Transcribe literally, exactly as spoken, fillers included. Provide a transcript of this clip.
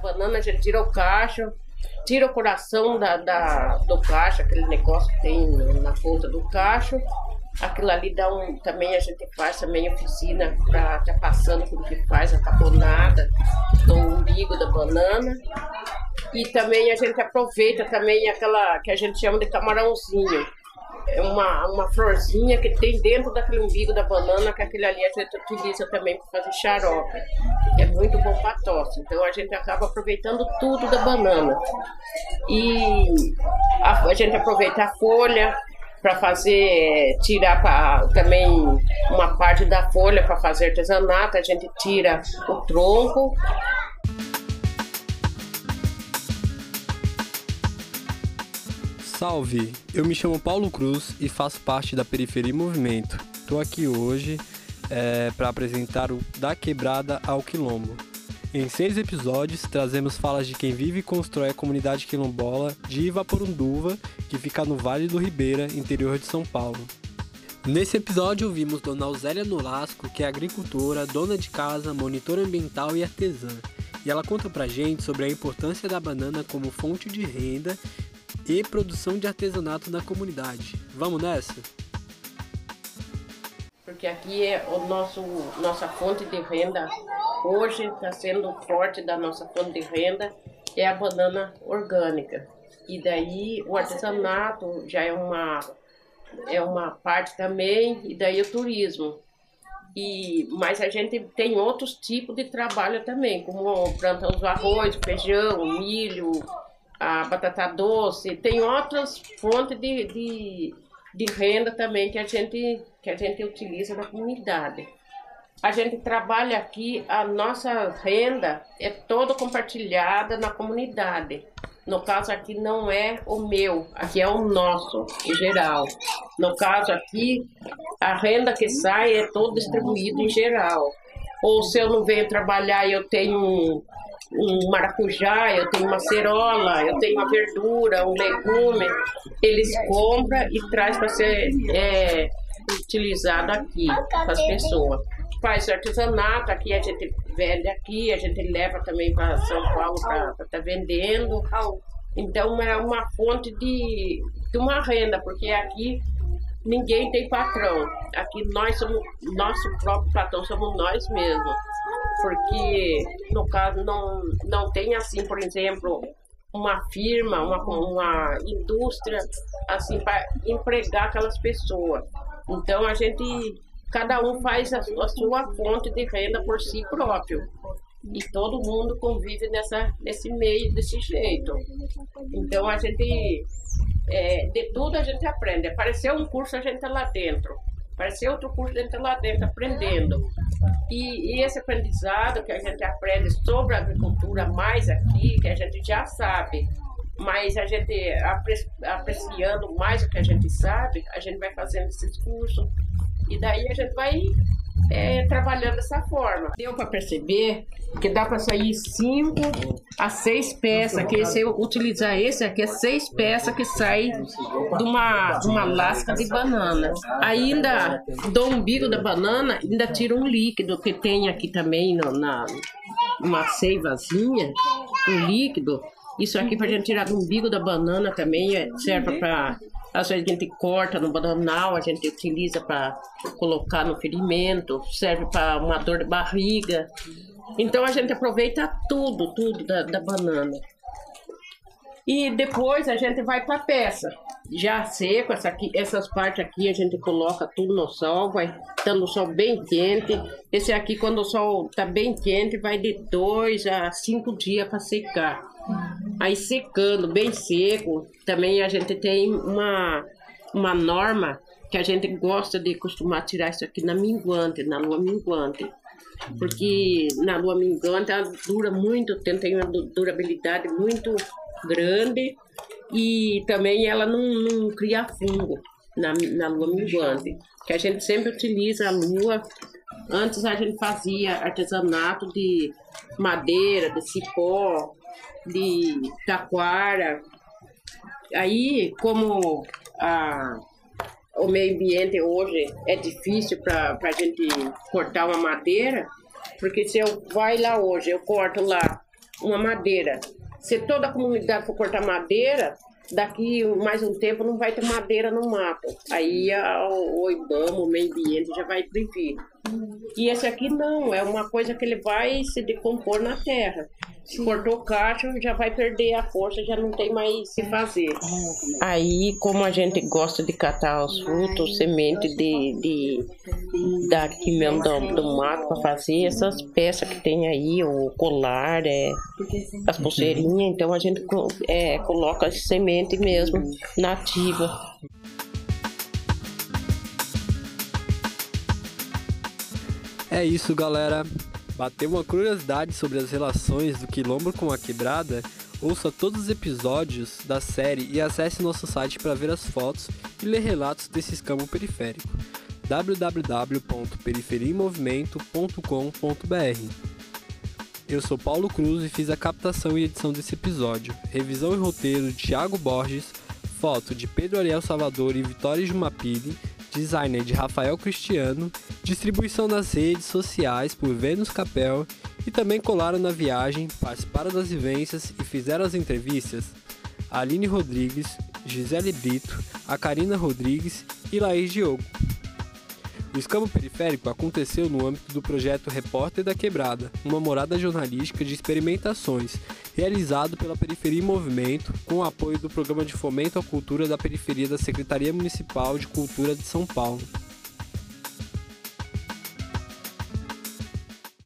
banana, a gente tira o cacho, tira o coração da, da, do cacho, aquele negócio que tem na ponta do cacho. Aquilo ali dá um, também a gente faz também oficina para estar tá passando tudo que faz, a caponada do umbigo da banana. E também a gente aproveita também aquela que a gente chama de camarãozinho. É uma, uma florzinha que tem dentro daquele umbigo da banana, que aquele ali a gente utiliza também para fazer xarope. É muito bom para tosse. Então a gente acaba aproveitando tudo da banana. E a, a gente aproveita a folha para fazer, tirar pra, também uma parte da folha para fazer artesanato. A gente tira o tronco. Salve! Eu me chamo Paulo Cruz e faço parte da Periferia em Movimento. Estou aqui hoje é, para apresentar o Da Quebrada ao Quilombo. Em seis episódios, trazemos falas de quem vive e constrói a comunidade quilombola de Ivaporunduva, que fica no Vale do Ribeira, interior de São Paulo. Nesse episódio, ouvimos Dona Ausélia Nolasco, que é agricultora, dona de casa, monitora ambiental e artesã. E ela conta pra gente sobre a importância da banana como fonte de renda e produção de artesanato na comunidade. Vamos nessa? Porque aqui é o nosso nossa fonte de renda. Hoje está sendo forte da nossa fonte de renda é a banana orgânica. E daí o artesanato já é uma é uma parte também, e daí o turismo. E mas a gente tem outros tipos de trabalho também, como plantamos o arroz, o feijão, o milho, a batata doce, tem outras fontes de, de, de renda também que a, gente, que a gente utiliza na comunidade. A gente trabalha aqui, a nossa renda é toda compartilhada na comunidade. No caso aqui não é o meu, aqui é o nosso, em geral. No caso aqui, a renda que sai é toda distribuída em geral. Ou se eu não venho trabalhar e eu tenho um, um maracujá, eu tenho uma cerola, eu tenho uma verdura, um legume, eles compram e trazem para ser é, utilizado aqui para as pessoas. Faz artesanato, aqui a gente vende aqui, a gente leva também para São Paulo para estar tá vendendo. Então é uma fonte de, de uma renda, porque aqui ninguém tem patrão. Aqui nós somos, nosso próprio patrão somos nós mesmos. Porque, no caso, não, não tem assim, por exemplo, uma firma, uma, uma indústria, assim, para empregar aquelas pessoas. Então, a gente, cada um faz a, a sua fonte de renda por si próprio. E todo mundo convive nessa, nesse meio, desse jeito. Então, a gente, é, de tudo a gente aprende. Apareceu um curso, a gente está lá dentro. Apareceu outro curso, a gente está lá dentro aprendendo. E, e esse aprendizado que a gente aprende sobre a agricultura mais aqui, que a gente já sabe, mas a gente apre, apreciando mais o que a gente sabe, a gente vai fazendo esses cursos e daí a gente vai é, trabalhando dessa forma. Deu para perceber que dá para sair cinco a seis peças, que se eu utilizar esse aqui é seis peças que sai de uma, de uma lasca de banana. Ainda do umbigo da banana, ainda tira um líquido que tem aqui também no, na uma seivazinha, um líquido. Isso aqui para a gente tirar do umbigo da banana também serve para, às vezes a gente corta no bananal, a gente utiliza para colocar no ferimento, serve para uma dor de barriga. Então a gente aproveita tudo, tudo da, da banana. E depois a gente vai para a peça. Já seco, essa aqui, essas partes aqui a gente coloca tudo no sol, vai estando o sol bem quente. Esse aqui, quando o sol está bem quente, vai de dois a cinco dias para secar. Aí secando, bem seco, também a gente tem uma, uma norma que a gente gosta de costumar tirar isso aqui na minguante, na lua minguante. Porque na lua minguante ela dura muito tempo, tem uma durabilidade muito grande e também ela não, não cria fungo na, na lua minguante. Que a gente sempre utiliza a lua. Antes a gente fazia artesanato de madeira, de cipó, de taquara. Aí, como a, o meio ambiente hoje é difícil para a gente cortar uma madeira, porque se eu vai lá hoje, eu corto lá uma madeira. Se toda a comunidade for cortar madeira, daqui mais um tempo não vai ter madeira no mato. Aí a, o IBAMA, o meio ambiente, já vai proibir. E esse aqui não, é uma coisa que ele vai se decompor na terra. Se cortou o cacho, já vai perder a força, já não tem mais o que fazer. Aí, como a gente gosta de catar os frutos, semente de, de, daqui mesmo do, do mato para fazer, essas peças que tem aí, o colar, é, as pulseirinhas, então a gente é, coloca semente mesmo, nativa. É isso, galera. Bateu uma curiosidade sobre as relações do quilombo com a quebrada? Ouça todos os episódios da série e acesse nosso site para ver as fotos e ler relatos desse escambo periférico. w w w ponto periferia em movimento ponto com ponto b r. Eu sou Paulo Cruz e fiz a captação e edição desse episódio. Revisão e roteiro de Thiago Borges, foto de Pedro Ariel Salvador e Vitória Jumapili, designer de Rafael Cristiano, distribuição nas redes sociais por Vênus Capel, e também colaram na viagem, participaram das vivências e fizeram as entrevistas a Aline Rodrigues, Gisele Brito, a Karina Rodrigues e Laís Diogo. O escambo periférico aconteceu no âmbito do projeto Repórter da Quebrada, uma morada jornalística de experimentações, realizado pela Periferia em Movimento, com o apoio do Programa de Fomento à Cultura da Periferia da Secretaria Municipal de Cultura de São Paulo.